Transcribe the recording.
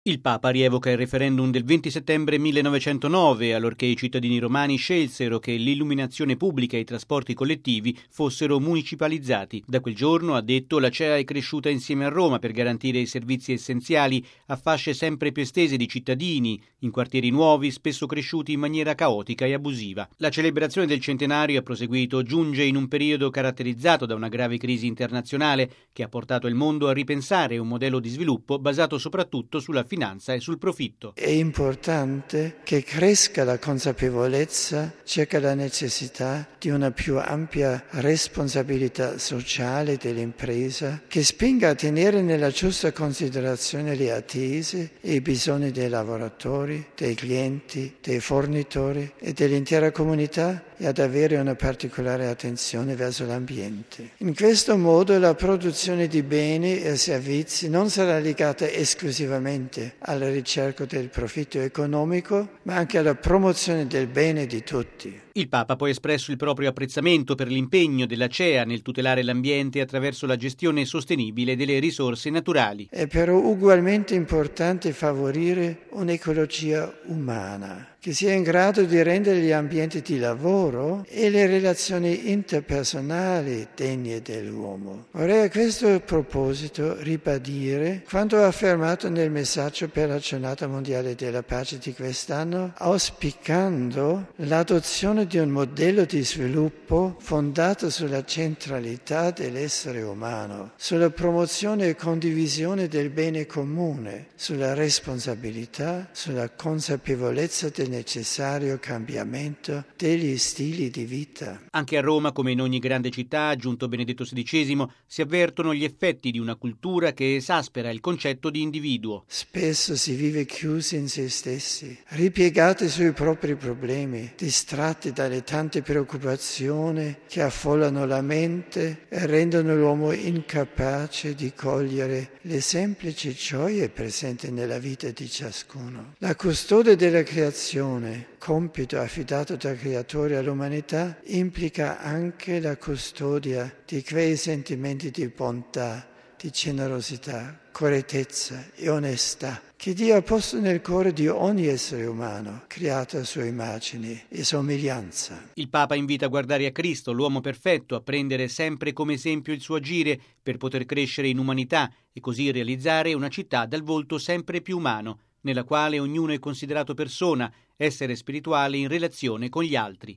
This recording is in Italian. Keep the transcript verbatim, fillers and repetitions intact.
Il Papa rievoca il referendum del venti settembre millenovecentonove, allorché i cittadini romani scelsero che l'illuminazione pubblica e i trasporti collettivi fossero municipalizzati. Da quel giorno, ha detto, la C E A è cresciuta insieme a Roma per garantire i servizi essenziali a fasce sempre più estese di cittadini, in quartieri nuovi, spesso cresciuti in maniera caotica e abusiva. La celebrazione del centenario, ha proseguito, giunge in un periodo caratterizzato da una grave crisi internazionale che ha portato il mondo a ripensare un modello di sviluppo basato soprattutto sulla finanza e sul profitto. È importante che cresca la consapevolezza circa la necessità di una più ampia responsabilità sociale dell'impresa che spinga a tenere nella giusta considerazione le attese e i bisogni dei lavoratori, dei clienti, dei fornitori e dell'intera comunità e ad avere una particolare attenzione verso l'ambiente. In questo modo la produzione di beni e servizi non sarà legata esclusivamente alla ricerca del profitto economico, ma anche alla promozione del bene di tutti. Il Papa ha poi espresso il proprio apprezzamento per l'impegno della C E A nel tutelare l'ambiente attraverso la gestione sostenibile delle risorse naturali. È però ugualmente importante favorire un'ecologia umana, che sia in grado di rendere gli ambienti di lavoro e le relazioni interpersonali degne dell'uomo. Vorrei a questo proposito ribadire quanto affermato nel messaggio per la Giornata Mondiale della Pace di quest'anno, auspicando l'adozione di un modello di sviluppo fondato sulla centralità dell'essere umano, sulla promozione e condivisione del bene comune, sulla responsabilità, sulla consapevolezza del necessario cambiamento degli stili di vita. Anche a Roma, come in ogni grande città, ha aggiunto Benedetto sedicesimo, si avvertono gli effetti di una cultura che esaspera il concetto di individuo. Spesso si vive chiusi in se stessi, ripiegati sui propri problemi, distratti dalle tante preoccupazioni che affollano la mente e rendono l'uomo incapace di cogliere le semplici gioie presenti nella vita di ciascuno. La custode della creazione, compito affidato dal Creatore all'umanità, implica anche la custodia di quei sentimenti di bontà, di generosità, correttezza e onestà che Dio ha posto nel cuore di ogni essere umano, creato a sua immagine e somiglianza. Il Papa invita a guardare a Cristo, l'uomo perfetto, a prendere sempre come esempio il suo agire per poter crescere in umanità e così realizzare una città dal volto sempre più umano, nella quale ognuno è considerato persona, essere spirituale in relazione con gli altri.